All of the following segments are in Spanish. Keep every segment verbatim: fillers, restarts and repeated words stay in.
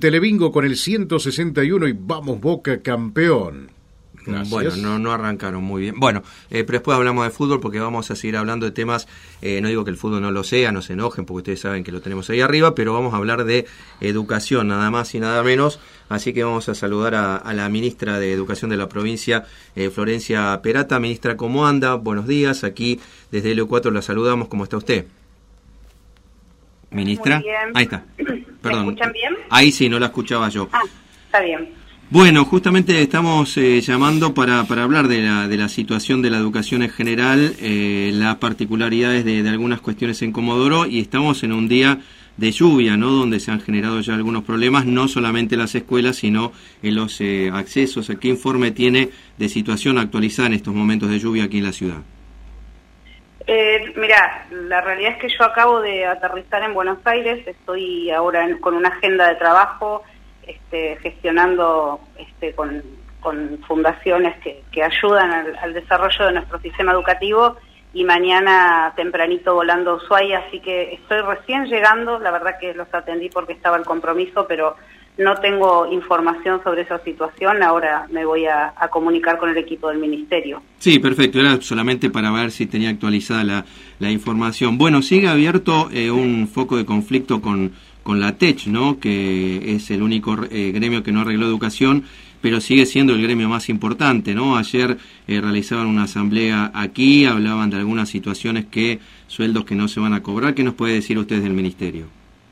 Telebingo con el ciento sesenta y uno y vamos Boca campeón. Gracias. Bueno, no, no arrancaron muy bien. Bueno, eh, pero después hablamos de fútbol porque vamos a seguir hablando de temas, eh, no digo que el fútbol no lo sea, no se enojen porque ustedes saben que lo tenemos ahí arriba, pero vamos a hablar de educación, nada más y nada menos. Así que vamos a saludar a, a la ministra de Educación de la provincia, eh, Florencia Perata. Ministra, ¿cómo anda? Buenos días, aquí desde Helio cuatro la saludamos. ¿Cómo está usted? Ministra. Muy bien. Ahí está. Perdón. ¿Me escuchan bien? Ahí sí, no la escuchaba yo. Ah, está bien. Bueno, justamente estamos eh, llamando para, para hablar de la, de la situación de la educación en general, eh, las particularidades de, de algunas cuestiones en Comodoro, y estamos en un día de lluvia, ¿no? Donde se han generado ya algunos problemas, no solamente en las escuelas, sino en los eh, accesos. ¿Qué informe tiene de situación actualizada en estos momentos de lluvia aquí en la ciudad? Eh, mira, la realidad es que yo acabo de aterrizar en Buenos Aires, estoy ahora en, con una agenda de trabajo, Este, gestionando este, con, con fundaciones que, que ayudan al, al desarrollo de nuestro sistema educativo, y mañana tempranito volando a Ushuaia, así que estoy recién llegando. La verdad que los atendí porque estaba el compromiso, pero no tengo información sobre esa situación. Ahora me voy a, a comunicar con el equipo del ministerio. Sí, perfecto, era solamente para ver si tenía actualizada la, la información. Bueno, sigue abierto eh, un foco de conflicto con con la T E C, ¿no? Que es el único eh, gremio que no arregló educación, pero sigue siendo el gremio más importante, ¿no? Ayer eh, realizaban una asamblea aquí, hablaban de algunas situaciones, que sueldos que no se van a cobrar. ¿Qué nos puede decir ustedes del ministerio?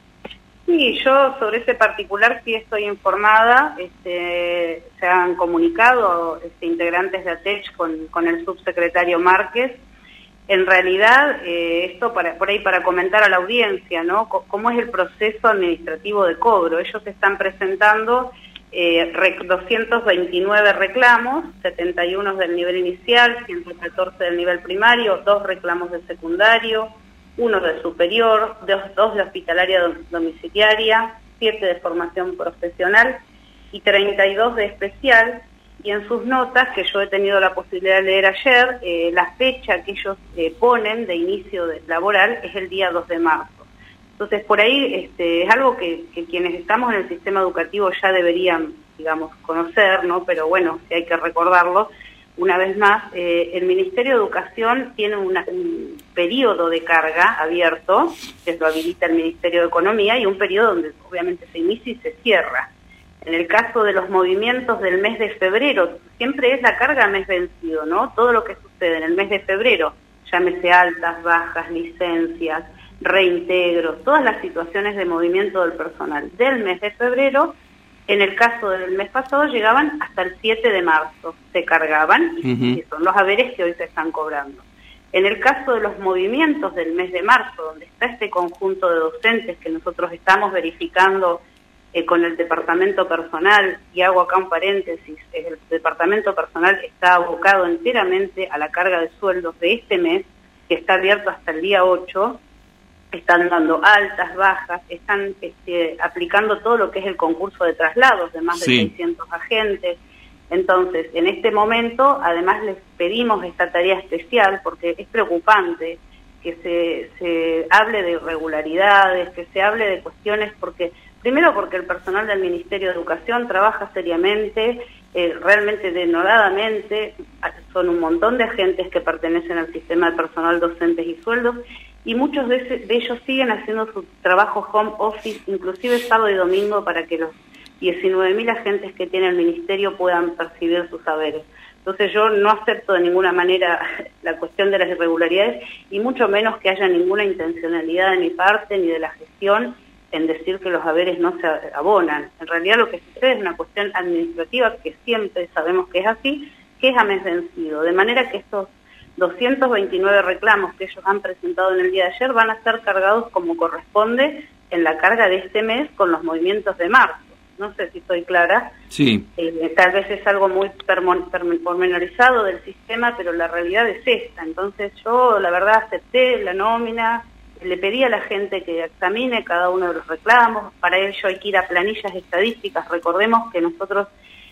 Sí, yo sobre ese particular sí estoy informada. Este, se han comunicado este, integrantes de A T E C con, con el subsecretario Márquez. En realidad, eh, esto para, por ahí para comentar a la audiencia, ¿no? C- ¿Cómo es el proceso administrativo de cobro? Ellos están presentando eh, rec- doscientos veintinueve reclamos, setenta y uno del nivel inicial, ciento catorce del nivel primario, dos reclamos de secundario, uno de superior, dos, dos de hospitalaria dom- domiciliaria, siete de formación profesional y treinta y dos de especial. Y en sus notas, que yo he tenido la posibilidad de leer ayer, eh, la fecha que ellos eh, ponen de inicio de, laboral es el día dos de marzo. Entonces, por ahí este, es algo que, que quienes estamos en el sistema educativo ya deberían, digamos, conocer, ¿no? Pero bueno, si hay que recordarlo, una vez más, eh, el Ministerio de Educación tiene una, un periodo de carga abierto, que lo habilita el Ministerio de Economía, y un periodo donde obviamente se inicia y se cierra. En el caso de los movimientos del mes de febrero, siempre es la carga mes vencido, ¿no? Todo lo que sucede en el mes de febrero, llámese altas, bajas, licencias, reintegros, todas las situaciones de movimiento del personal del mes de febrero, en el caso del mes pasado llegaban hasta el siete de marzo, se cargaban, y, uh-huh. y son los haberes que hoy se están cobrando. En el caso de los movimientos del mes de marzo, donde está este conjunto de docentes que nosotros estamos verificando Eh, con el departamento personal, y hago acá un paréntesis, el departamento personal está abocado enteramente a la carga de sueldos de este mes, que está abierto hasta el día ocho, están dando altas, bajas, están este, aplicando todo lo que es el concurso de traslados de más de sí. seiscientos agentes. Entonces, en este momento, además les pedimos esta tarea especial, porque es preocupante que se, se hable de irregularidades, que se hable de cuestiones, porque primero porque el personal del Ministerio de Educación trabaja seriamente, eh, realmente denodadamente, son un montón de agentes que pertenecen al sistema de personal docentes y sueldos, y muchos de, ese, de ellos siguen haciendo su trabajo home office, inclusive sábado y domingo, para que los diecinueve mil agentes que tiene el Ministerio puedan percibir sus saberes. Entonces yo no acepto de ninguna manera la cuestión de las irregularidades, y mucho menos que haya ninguna intencionalidad de mi parte ni de la gestión en decir que los haberes no se abonan. En realidad lo que sucede es una cuestión administrativa, que siempre sabemos que es así, que es a mes vencido. De manera que estos doscientos veintinueve reclamos que ellos han presentado en el día de ayer van a ser cargados como corresponde en la carga de este mes con los movimientos de marzo. No sé si estoy clara. Sí. Eh, tal vez es algo muy pormenorizado del sistema, pero la realidad es esta. Entonces yo, la verdad, acepté la nómina, le pedí a la gente que examine cada uno de los reclamos. Para ello hay que ir a planillas estadísticas. Recordemos que nosotros,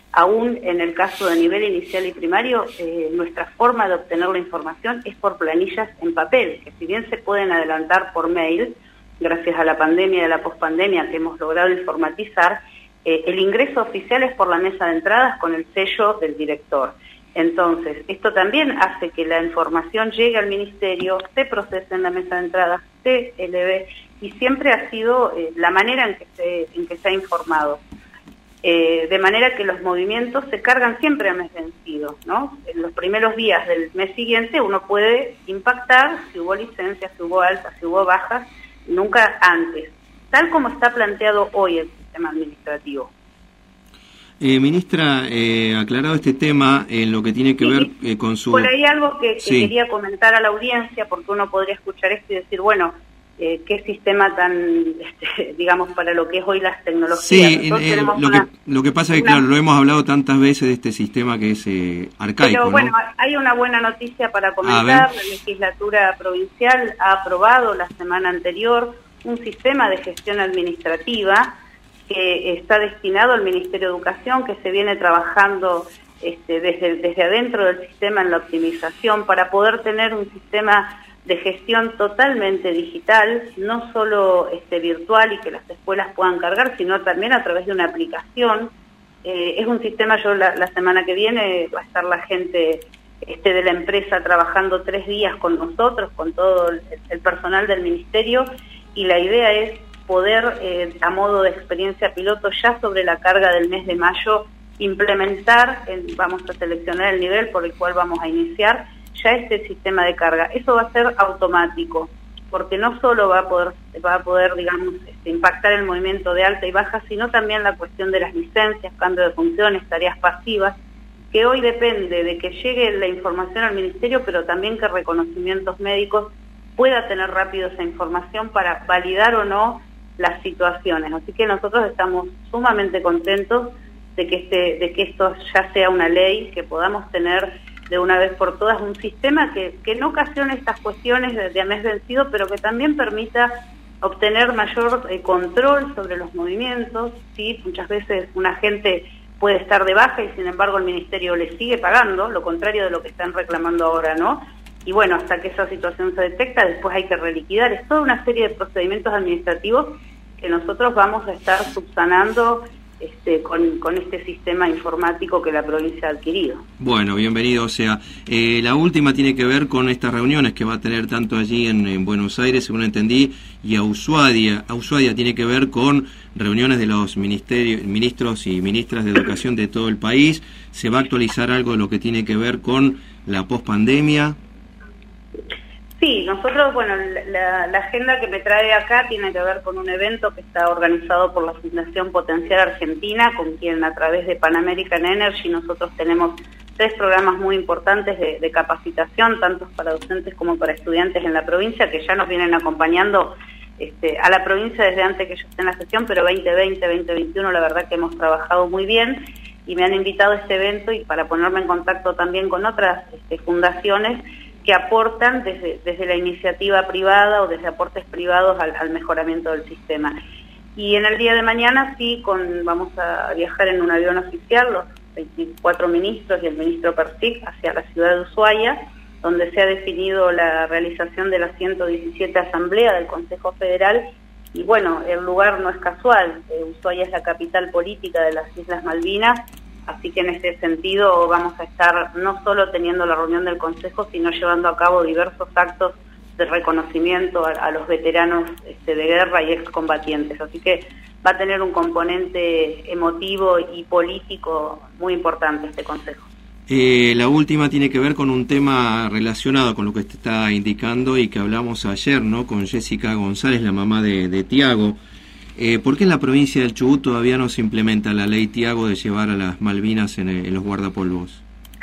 aún en el caso de nivel inicial y primario, eh, nuestra forma de obtener la información es por planillas en papel, que si bien se pueden adelantar por mail, gracias a la pandemia y a la pospandemia que hemos logrado informatizar, eh, el ingreso oficial es por la mesa de entradas con el sello del director. Entonces, esto también hace que la información llegue al ministerio, se procese en la mesa de entradas, se eleve, y siempre ha sido eh, la manera en que se, en que se ha informado. Eh, de manera que los movimientos se cargan siempre a mes vencido, ¿no? En los primeros días del mes siguiente uno puede impactar si hubo licencias, si hubo altas, si hubo bajas, nunca antes, tal como está planteado hoy el sistema administrativo. Eh, ministra, eh, aclarado este tema en lo que tiene que sí, ver eh, con su... Por ahí algo que, que sí. quería comentar a la audiencia, porque uno podría escuchar esto y decir, bueno, eh, qué sistema tan, este, digamos, para lo que es hoy las tecnologías. Sí, eh, lo, una, que, lo que pasa es que, una... claro, lo hemos hablado tantas veces de este sistema que es eh, arcaico, Pero bueno, ¿no? Hay una buena noticia para comentar. La legislatura provincial ha aprobado la semana anterior un sistema de gestión administrativa que está destinado al Ministerio de Educación, que se viene trabajando este, desde, desde adentro del sistema en la optimización para poder tener un sistema de gestión totalmente digital, no solo este, virtual y que las escuelas puedan cargar, sino también a través de una aplicación. Eh, es un sistema, yo la, la semana que viene va a estar la gente este, de la empresa trabajando tres días con nosotros, con todo el, el personal del Ministerio, y la idea es poder, eh, a modo de experiencia piloto, ya sobre la carga del mes de mayo, implementar, el, vamos a seleccionar el nivel por el cual vamos a iniciar, ya este sistema de carga. Eso va a ser automático, porque no solo va a poder, va a poder digamos, este, impactar el movimiento de alta y baja, sino también la cuestión de las licencias, cambio de funciones, tareas pasivas, que hoy depende de que llegue la información al Ministerio, pero también que reconocimientos médicos pueda tener rápido esa información para validar o no las situaciones. Así que nosotros estamos sumamente contentos de que este, de que esto ya sea una ley, que podamos tener de una vez por todas un sistema que, que no ocasione estas cuestiones de, de a mes vencido, pero que también permita obtener mayor eh, control sobre los movimientos. ¿Sí? Muchas veces una gente puede estar de baja y sin embargo el Ministerio le sigue pagando, lo contrario de lo que están reclamando ahora, ¿no? Y bueno, hasta que esa situación se detecta, después hay que reliquidar. Es toda una serie de procedimientos administrativos que nosotros vamos a estar subsanando este, con, con este sistema informático que la provincia ha adquirido. Bueno, bienvenido. O sea, eh, la última tiene que ver con estas reuniones que va a tener tanto allí en, en Buenos Aires, según entendí, y a Ushuaia. A Ushuaia tiene que ver con reuniones de los ministerios, ministros y ministras de educación de todo el país. ¿Se va a actualizar algo de lo que tiene que ver con la pospandemia? Sí, nosotros, bueno, la, la agenda que me trae acá tiene que ver con un evento que está organizado por la Fundación Potencial Argentina, con quien a través de Pan American Energy nosotros tenemos tres programas muy importantes de, de capacitación, tanto para docentes como para estudiantes en la provincia, que ya nos vienen acompañando este, a la provincia desde antes que yo esté en la gestión, pero veinte veinte, veinte veintiuno la verdad que hemos trabajado muy bien y me han invitado a este evento y para ponerme en contacto también con otras este, fundaciones que aportan desde, desde la iniciativa privada o desde aportes privados al, al mejoramiento del sistema. Y en el día de mañana sí, con, vamos a viajar en un avión oficial, los veinticuatro ministros y el ministro Persic hacia la ciudad de Ushuaia, donde se ha definido la realización de la ciento diecisiete Asamblea del Consejo Federal. Y bueno, el lugar no es casual, eh, Ushuaia es la capital política de las Islas Malvinas. Así que en este sentido vamos a estar no solo teniendo la reunión del Consejo, sino llevando a cabo diversos actos de reconocimiento a, a los veteranos este, de guerra y excombatientes. Así que va a tener un componente emotivo y político muy importante este Consejo. Eh, la última tiene que ver con un tema relacionado con lo que usted está indicando y que hablamos ayer, ¿no? Con Jessica González, la mamá de, de Tiago. Eh, ¿Por qué en la provincia del Chubut todavía no se implementa la ley Tiago de llevar a las Malvinas en, en los guardapolvos?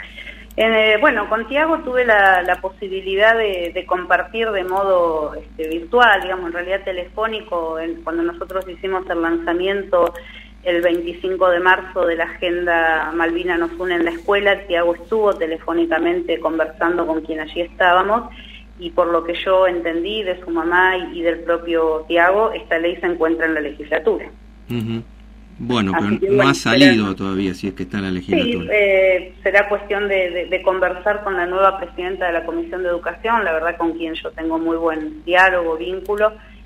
Eh, bueno, con Tiago tuve la, la posibilidad de, de compartir de modo este, virtual, digamos, en realidad telefónico, en, cuando nosotros hicimos el lanzamiento el veinticinco de marzo de la Agenda Malvina Nos Une en la escuela. Tiago estuvo telefónicamente conversando con quien allí estábamos, y por lo que yo entendí de su mamá y, y del propio Tiago, esta ley se encuentra en la legislatura. Uh-huh. Bueno, Así pero que, no bueno, ha salido será, todavía, si es que está en la legislatura. Sí, eh, será cuestión de, de, de conversar con la nueva presidenta de la Comisión de Educación, la verdad con quien yo tengo muy buen diálogo, vínculo,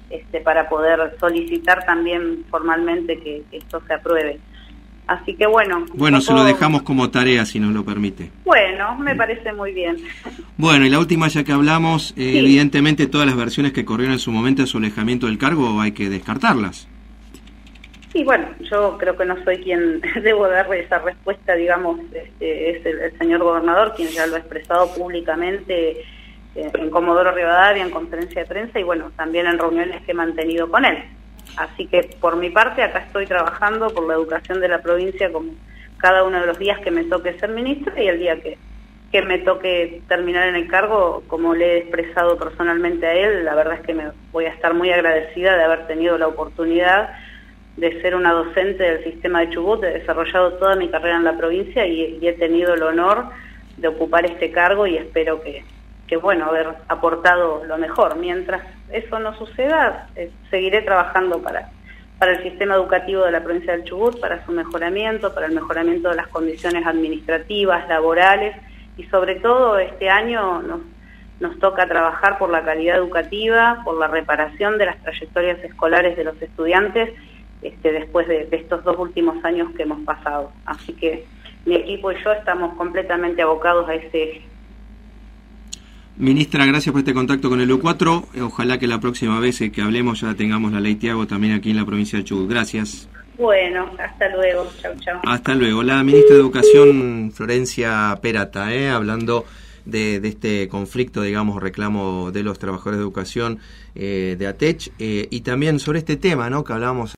este, para poder solicitar también formalmente que, que esto se apruebe. Así que bueno. Bueno, poco... se lo dejamos como tarea, si nos lo permite. Bueno, me parece muy bien. Bueno, y la última, ya que hablamos, eh, sí. evidentemente todas las versiones que corrieron en su momento de su alejamiento del cargo hay que descartarlas. Sí, bueno, yo creo que no soy quien debo darle esa respuesta, digamos, este, es el, el señor gobernador quien ya lo ha expresado públicamente eh, en Comodoro Rivadavia, en conferencia de prensa y bueno, también en reuniones que he mantenido con él. Así que por mi parte acá estoy trabajando por la educación de la provincia como cada uno de los días que me toque ser ministra y el día que, que me toque terminar en el cargo, como le he expresado personalmente a él, la verdad es que me voy a estar muy agradecida de haber tenido la oportunidad de ser una docente del sistema de Chubut, he desarrollado toda mi carrera en la provincia y, y he tenido el honor de ocupar este cargo y espero que, que bueno, haber aportado lo mejor. Mientras eso no suceda, eh, seguiré trabajando para, para el sistema educativo de la provincia del Chubut, para su mejoramiento, para el mejoramiento de las condiciones administrativas, laborales y sobre todo este año nos, nos toca trabajar por la calidad educativa, por la reparación de las trayectorias escolares de los estudiantes Este, después de, de estos dos últimos años que hemos pasado. Así que mi equipo y yo estamos completamente abocados a ese eje. Ministra, gracias por este contacto con el U cuatro. Ojalá que la próxima vez que hablemos ya tengamos la ley Tiago también aquí en la provincia de Chubut. Gracias. Bueno, hasta luego. Chau, chau. Hasta luego. La ministra de Educación, Florencia Perata, ¿eh? hablando de, de este conflicto, digamos, reclamo de los trabajadores de educación eh, de ATECH eh, y también sobre este tema, ¿no?, que hablábamos